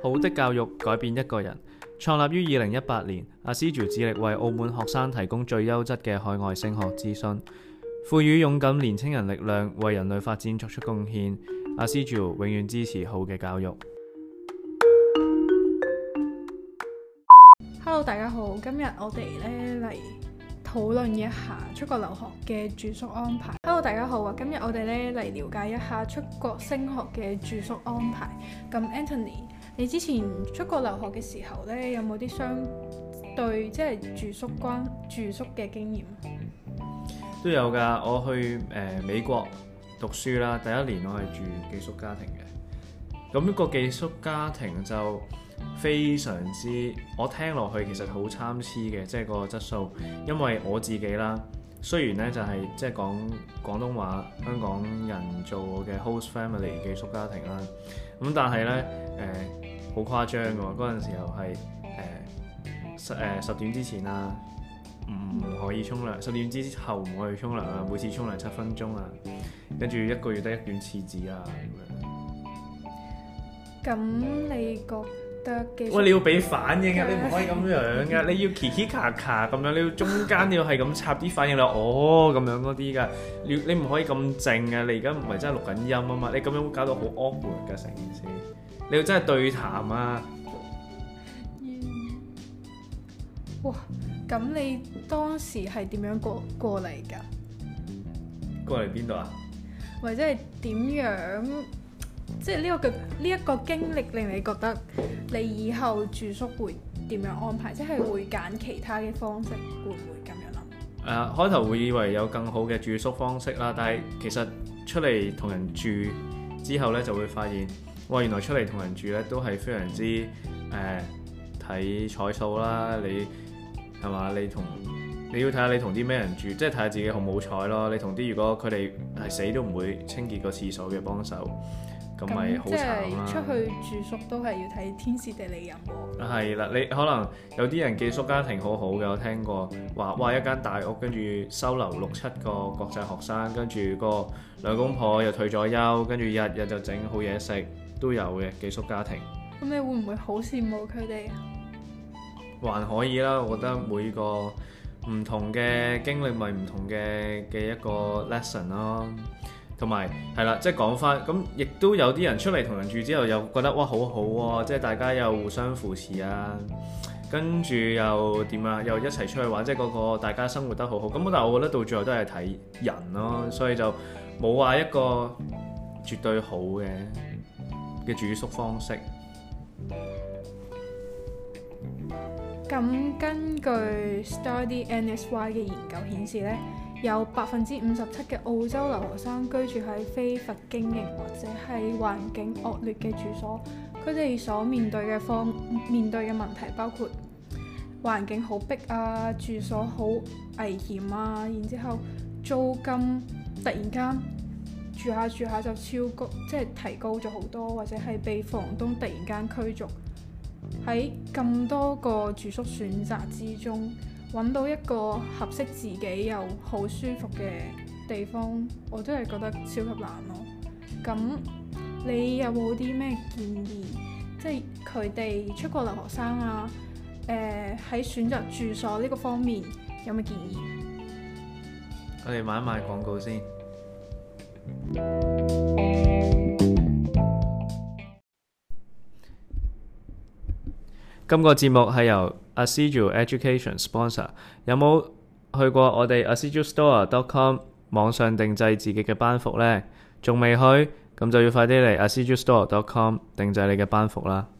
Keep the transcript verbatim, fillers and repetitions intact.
好的教育改變一個人。創立於二零一八年，阿思喬致力為澳門學生提供最優質嘅海外升學諮詢，賦予勇敢年輕人力量，為人類發展作出貢獻。阿思喬永遠支持好嘅教育。 Hello， 大家好，今日我哋咧嚟討論一下出國留學嘅住宿安排。Hello， 大家好啊！今日我哋咧嚟了解一下出國升學嘅住宿安排。咁 Anthony， 你之前出國留學嘅時候咧，有冇啲相對即係住宿關住宿嘅經驗？ 都有㗎，我去誒、呃、美國讀書啦，第一年我係住寄宿家庭嘅。咁、那個寄宿家庭就非常之，我聽落去其實好參差嘅，即係個質素。因為我自己啦，雖然咧就係即係講廣東話，香港人做嘅 host family 寄宿家庭啦，咁但係咧誒好誇張嘅喎，嗰陣時候係誒十誒十點之前啦，唔可以沖涼；十點之後唔可以沖涼啊，每次沖涼七分鐘啊，跟住一個月得一卷廁紙啊咁樣。 咁你覺喂，你要俾反應啊！你唔可以咁樣噶，你要奇奇卡卡咁樣，你要中間你要係咁插啲反應啦，哦咁樣嗰啲噶，你你唔可以咁靜啊！你而家唔係真係錄緊音啊嘛，你咁樣會搞到好 awkward 噶成件事，你要真係對談啊！ 嗯、哇！咁你當時係點樣過過嚟㗎？ 過嚟邊度啊？ 或者係點樣？即係呢個嘅呢一個經歷令你覺得你以後住宿會點樣安排？即係會揀其他嘅方式，會唔會咁樣諗？誒、 uh, 開頭會以為有更好嘅住宿方式啦，但係其實出嚟同人住之後咧，就會發現，哇！原來出嚟同人住咧都係非常之誒睇彩數啦。你係嘛？你同你要睇下你同啲咩人住，即係睇下自己好唔好彩咯。你同啲如果佢哋係死都唔會清潔個廁所嘅幫手。咁咪好慘啦！ 出去住宿都係要睇天時地利人和。 係啦，你可能有啲人寄宿家庭好好嘅，我聽過話，哇一間大屋，跟住收留六七個國際學生，跟住個兩公婆又退咗休，跟住日日就整好嘢食，都有嘅寄宿家庭。 咁你會唔會好羨慕佢哋啊？ 還可以啦，我覺得每個唔同嘅經歷咪唔同嘅嘅一個 lesson 咯。同埋係啦，即係講翻咁，亦都有啲人出嚟同人住之後，又覺得哇好好喎，即係大家又互相扶持啊，跟住又點啊，又一齊出去玩，即係嗰個大家生活得好好。咁但係我覺得到最後都係睇人咯，所以就冇話一個絕對好嘅嘅住宿方式。 咁根據 Study N S Y 嘅研究顯示咧，有百分之五十七嘅澳洲留學生居住喺非法經營或者係環境惡劣嘅住所。佢哋所面對嘅方面對嘅問題包括環境好逼啊，住所好危險啊，然之後租金突然間住下住下就超高，即係提高咗好多，或者係被房東突然間驅逐。喺咁多個住宿選擇之中，揾到一個合適自己又好舒服嘅地方，我真係覺得超級難咯。咁你有冇啲咩建議？即係佢哋出國留學生啊，誒、呃、喺選擇住所呢個方面有咩建議？ 我哋買一買廣告先。今個節目係由 Assidual Education sponsor。有冇去過我哋 assidual store dot com 網上定製自己嘅班服呢？仲未去？咁就要快啲嚟 assidual store dot com 定製你嘅班服啦。